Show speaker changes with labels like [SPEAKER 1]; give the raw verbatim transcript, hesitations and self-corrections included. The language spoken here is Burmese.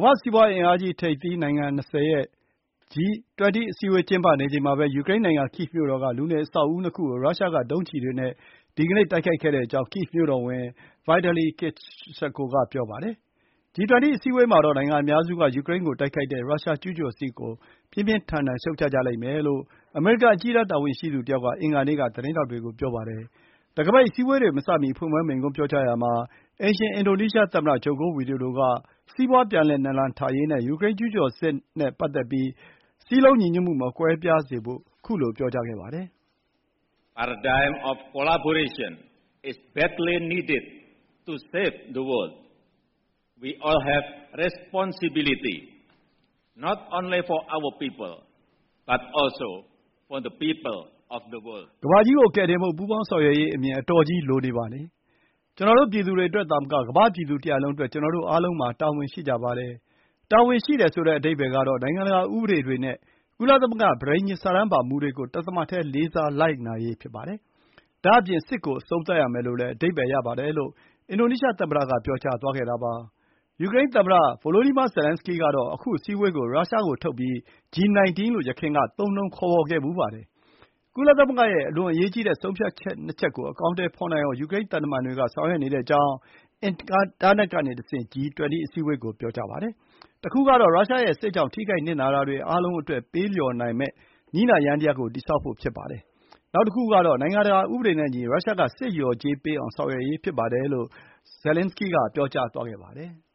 [SPEAKER 1] မ္ဘာ့စီးပွားရေးအင်အားကြီးထိပ်သီးနိုင်ငံ၂၀ရဲ့ ဂျီ ၂၀ အစည်းအဝေးကျင်းပနေချိန်မှာပဲ ယူကရိန်းနိုင်ငံ ကိဗ်မြို့တော်က လူနေအဆောက်အဦနှစ်ခုကို ရုရှားက ဒုံးကျည်တွေနဲ့ ဒီကနေ့ တိုက်ခိုက်ခဲ့ကြောင်း ကိဗ်မြို့တော်ဝန် Vitali Klitschko က ပြောပါတယ်။ ဂျီ ၂၀ အစည်းအဝေးမှာတော့ နိုင်ငံအများစုက ယူကရိန်းကိုတိုက်ခိုက်တဲ့ ရုရှားကျူးကျော်စစ်ကို ပြင်းပြင်းထန်ထန် ရှုတ်ချကြလိမ့်မယ်လို့ အမေရိကန် အကြီးတန်းတာဝန်ရှိသူတယောက်က အင်္ဂါနေ့က သတင်းထောက်တွေကို ပြောပါတယ်။ တံခါးပိတ်အစည်းအဝေးတွေမစမီ ဖွင့်ပွဲမိန့်ခွန်းပြောကြားရာမှာ အိမ်ရှင် အင်ဒိုနီးရှားသမ္မတ ဂျိုကို ဝီဒိုဒိုက စီးပွားပြန်လည်နာလန်ထရေးနဲ့ ယူကရိန်းကျူးကျော်စစ်နဲ့ပတ်သက်ပြီး စည်းလုံးညီညွတ်မှု မကွဲပြားစေဖို့ ခုလို ပြောကြားခဲ့ပါတယ်
[SPEAKER 2] ။ “Paradigm of collaboration is badly needed to save the world. We all have responsibility, not only for our people, but also for the people of the world.”
[SPEAKER 1] ကမ္ဘာကြီးကိုကယ်တင်ဖို့ ပူးပေါင်းဆောင်ရွက်ရေးအမြင် အတော်ကြီးလိုနေပါတယ်။ ကျနော်တို့ပြည်သူတွေအတွက်သာမက ကမ္ဘာ့ပြည်သူတရပ်လုံးအတွက် ကျနော်တို့အားလုံးမှာ တာဝန်ရှိကြပါတယ်။ တာဝန်ရှိတယ်ဆိုတဲ့အဓိပ္ပါယ်ကတော့ နိုင်ငံတကာဥပဒေတွေနဲ့ ကုလသမဂ္ဂ ပဋိညာဉ်စာတမ်းပါမူတွေကို တသမတ်တည်း လေးစားလိုက်နာရေး ဖြစ်ပါတယ်။ ဒါ့အပြင် စစ်ကို အဆုံးသတ်ရမယ်လို့လည်း အဓိပ္ပါယ်ရပါတယ်လို့ အင်ဒိုနီးရှားသမ္မတက ပြောကြားသွားခဲ့တာပါ။ ယူကရိန်းသမ္မတ Volodymyr Zelenskyy ကတော့ ခုအစည်းအဝေးကို ရုရှားကိုထုတ်ပြီး ဂျီ ၁၉ လို့ ယခင်က သုံးနှုန်းခေါ်ဝေါ်ခဲ့ဖူးပါတယ်။ ကုလသမဂ္ဂရဲ့ အလွန်အရေးကြီးတဲ့ ဆုံးဖြတ်ချက်နှစ်ချက်ကို အကောင်အထည်ဖော်နိုင်အောင် ယူကရိန်းသံတမန်တွေက ဆောင်ရွက်နေကြောင်း အင်တာနက်ကနေတဆင့် ဂျီ ၂၀ အစည်းအဝေးကို ပြောကြားပါတယ်။ တခုကတော့ ရုရှားရဲ့စစ်ကြောင့် ထိခိုက်နစ်နာတာတွေအားလုံးအတွက် ပေးလျော်နိုင်မယ့် နည်းနာယန္တရားကို တည်ဆောက်ဖို့ ဖြစ်ပါတယ်။ နောက်တခုကတော့ နိုင်ငံတကာဥပဒေနဲ့အညီ ရုရှားက စစ်လျော်ကြေးပေးအောင် ဆောင်ရွက်ရေး ဖြစ်ပါတယ်လို့ Zelenskyy က ပြောကြားသွားခဲ့ပါတယ်။